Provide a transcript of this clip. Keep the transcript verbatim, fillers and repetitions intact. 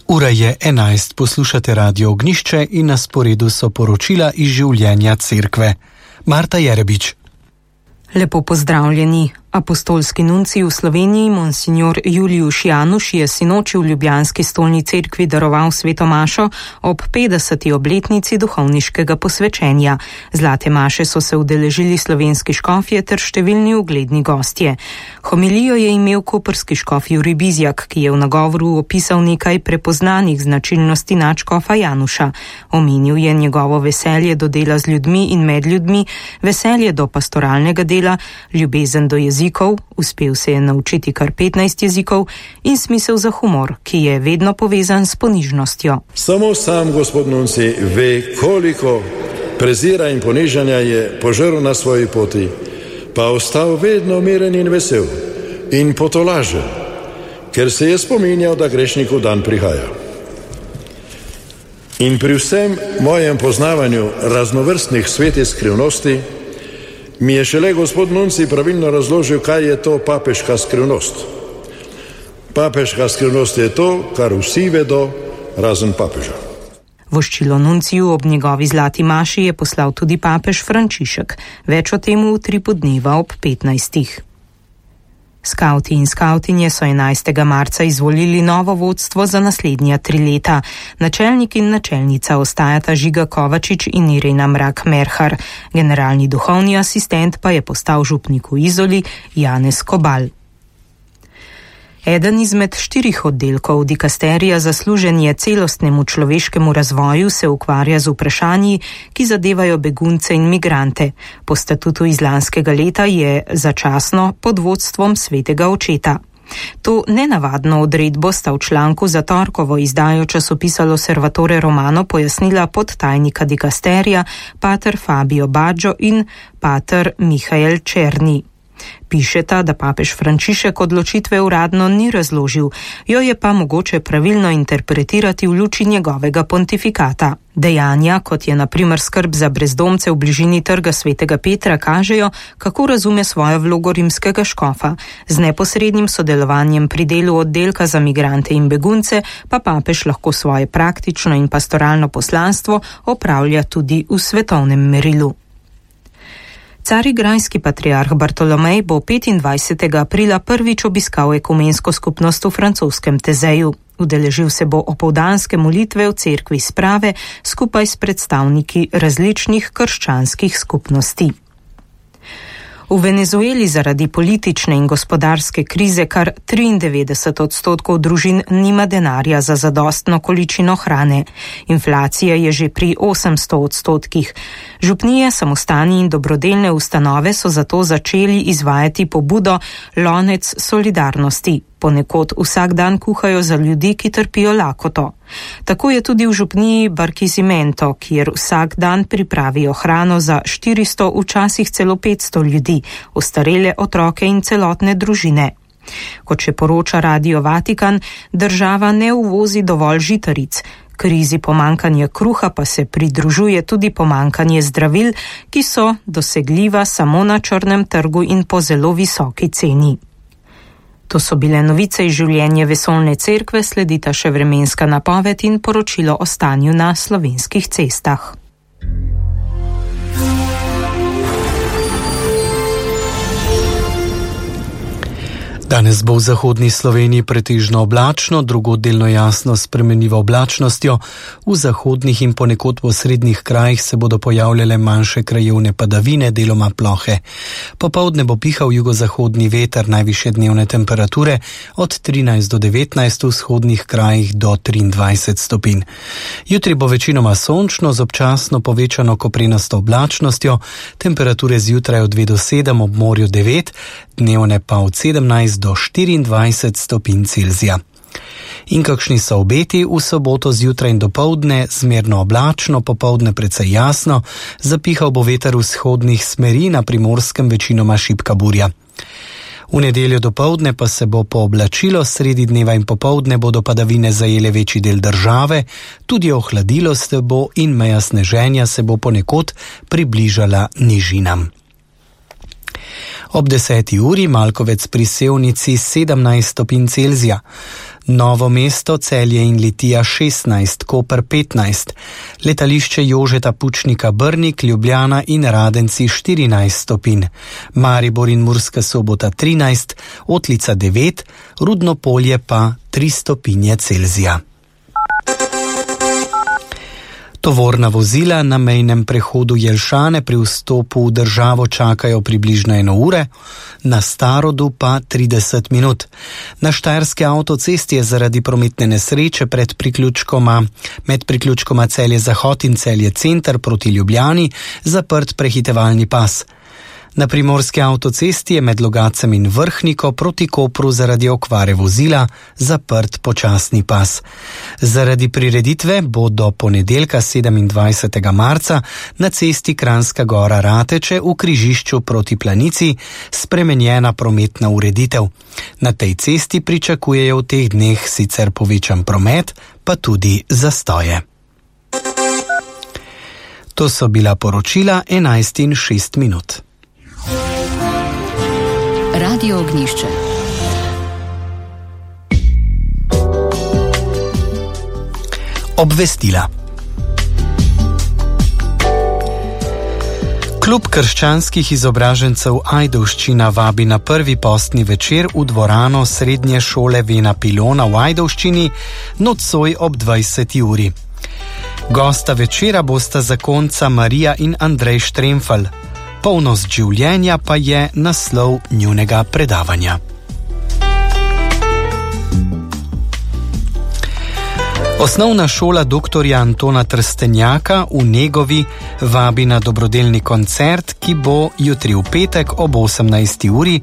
Ura je enajst, poslušate Radio Ognjišče in na sporedu so poročila iz življenja cerkve. Marta Jerebič. Lepo pozdravljeni. Apostolski nuncij v Sloveniji, monsignor Juliuš Januš, je sinoči v ljubljanski stolni cerkvi daroval sveto mašo ob petdeseti obletnici duhovniškega posvečenja. Zlate maše so se udeležili slovenski škofje ter številni ugledni gostje. Homilijo je imel koprski škof Jurij Bizjak, ki je v nagovoru opisal nekaj prepoznanih značilnosti nadškofa Januša. Omenil je njegovo veselje do dela z ljudmi in med ljudmi, veselje do pastoralnega dela, ljubezen do jezika, uspel se je naučiti kar petnajst jezikov in smisel za humor, ki je vedno povezan s ponižnostjo. Samo sam gospod nuncij ve, koliko prezira in ponižanja je požrl na svoji poti, pa ostal vedno miren in vesel in potolažen, ker se je spominjal, da grešniku dan prihaja. In pri vsem mojem poznavanju raznovrstnih svetih skrivnosti mi je šele gospod nuncij pravilno razložil, kaj je to papeška skrivnost. Papeška skrivnost je to, kar vsi vedo, razen papeža. Voščilo nunciju ob njegovi zlati maši je poslal tudi papež Frančišek. Več o tem v tripu dneva ob petnajstih. Skavti in skavtinje so enajstega marca izvolili novo vodstvo za naslednja tri leta. Načelnik in načelnica ostajata Žiga Kovačič in Irena Mrak-Merhar. Generalni duhovni asistent pa je postal župnik v Izoli Janez Kobal. Eden izmed štirih oddelkov dikasterija za služenje celostnemu človeškemu razvoju se ukvarja z vprašanji, ki zadevajo begunce in migrante. Po statutu iz lanskega leta je začasno pod vodstvom svetega očeta. To nenavadno odredbo sta v članku za torkovo izdajo časopisa L'Osservatore Romano pojasnila podtajnika dikasterija pater Fabio Baggio in pater Mihael Černi. Pišeta, da papež Frančišek odločitve uradno ni razložil, jo je pa mogoče pravilno interpretirati v luči njegovega pontifikata. Dejanja, kot je na primer skrb za brezdomce v bližini trga svetega Petra, kažejo, kako razume svojo vlogo rimskega škofa. Z neposrednim sodelovanjem pri delu oddelka za migrante in begunce pa papež lahko svoje praktično in pastoralno poslanstvo opravlja tudi v svetovnem merilu. Carigrajski patriarh Bartolomej bo petindvajsetega aprila prvič obiskal ekumensko skupnost v francoskem Tezeju. Udeležil se bo opoldanske molitve v cerkvi Sprave skupaj s predstavniki različnih krščanskih skupnosti. V Venezueli zaradi politične in gospodarske krize kar triindevetdeset odstotkov družin nima denarja za zadostno količino hrane. Inflacija je že pri osemsto odstotkih. Župnije, samostani in dobrodelne ustanove so zato začeli izvajati pobudo Lonec solidarnosti. Ponekod vsak dan kuhajo za ljudi, ki trpijo lakoto. Tako je tudi v župniji Barquisimeto, kjer vsak dan pripravijo hrano za štiristo, včasih celo petsto ljudi, ostarele otroke in celotne družine. Kot še poroča Radio Vatikan, država ne uvozi dovolj žitaric. Krizi pomankanja kruha pa se pridružuje tudi pomankanje zdravil, ki so dosegljiva samo na črnem trgu in po zelo visoki ceni. To so bile novice iz življenja vesoljne cerkve, sledita še vremenska napoved in poročilo o stanju na slovenskih cestah. Danes bo v zahodni Sloveniji pretežno oblačno, drugod delno jasno s spremenljivo oblačnostjo. V zahodnih in ponekod v srednjih krajih se bodo pojavljale manjše krajevne padavine, deloma plohe. Popoldne bo pihal jugozahodni veter, najvišje dnevne temperature od trinajst do devetnajst, v vzhodnih krajih do triindvajset stopinj. Jutri bo večinoma sončno z občasno povečano koprenasto oblačnostjo, temperature zjutraj od dve do sedem, ob morju devet, dnevne pa od sedemnajst do štiriindvajset stopinj Celzija. In kakšni so obeti? V soboto zjutraj in dopoldne zmerno oblačno, popoldne precej jasno, zapihal bo veter vzhodnih smeri, na Primorskem večinoma šibka burja. V nedeljo dopoldne pa se bo pooblačilo, sredi dneva in popoldne bodo padavine zajele večji del države, tudi ohladilo se bo in meja sneženja se bo ponekod približala nižinam. Ob deseti uri Malkovec pri Sevnici sedemnajst stopinj Celzija, Novo mesto, Celje in Litija šestnajst, Koper petnajst, letališče Jožeta Pučnika Brnik, Ljubljana in Radenci štirinajst stopinj, Maribor in Murska Sobota trinajst, Otlica devet, Rudno Polje pa tri stopinje Celzija. Tovorna vozila na mejnem prehodu Jelšane pri vstopu v državo čakajo približno eno ure, na Starodu pa trideset minut. Na štajerski avtocesti je zaradi prometne nesreče pred priključkoma, med priključkoma Celje Zahod in Celje Center proti Ljubljani zaprt prehitevalni pas. Na primorski avtocesti je med Logacem in Vrhniko proti Kopru zaradi okvare vozila zaprt počasni pas. Zaradi prireditve bo do ponedeljka sedemindvajsetega marca na cesti Kranjska Gora Rateče v križišču proti Planici spremenjena prometna ureditev. Na tej cesti pričakujejo v teh dneh sicer povečan promet, pa tudi zastoje. To so bila poročila enajst in šest minut. Radio Ognjišče. Obvestila. Klub krščanskih izobražencev Ajdovščina vabi na prvi postni večer v dvorano srednje šole Vena Pilona v Ajdovščini nocoj ob dvajseti uri. Gosta večera bosta zakonca Marija in Andrej Štremfel. Polnost življenja pa je naslov njunega predavanja. Osnovna šola doktorja Antona Trstenjaka v Negovi vabi na dobrodelni koncert, ki bo jutri v petek ob osemnajsti uri